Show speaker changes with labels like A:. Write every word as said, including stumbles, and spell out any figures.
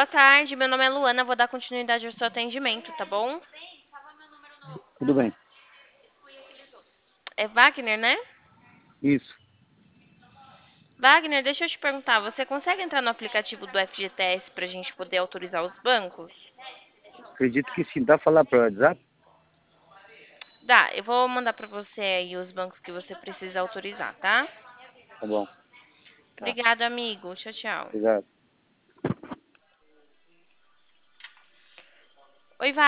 A: Boa tarde, meu nome é Luana, vou dar continuidade ao seu atendimento, tá bom?
B: Tudo bem.
A: É Wagner, né?
B: Isso.
A: Wagner, deixa eu te perguntar, você consegue entrar no aplicativo do F G T S pra gente poder autorizar os bancos?
B: Acredito que sim. Dá pra falar para WhatsApp?
A: Dá, eu vou mandar pra você aí os bancos que você precisa autorizar, tá?
B: Tá bom. Tá.
A: Obrigado, amigo. Tchau, tchau.
B: Obrigado.
A: Oi,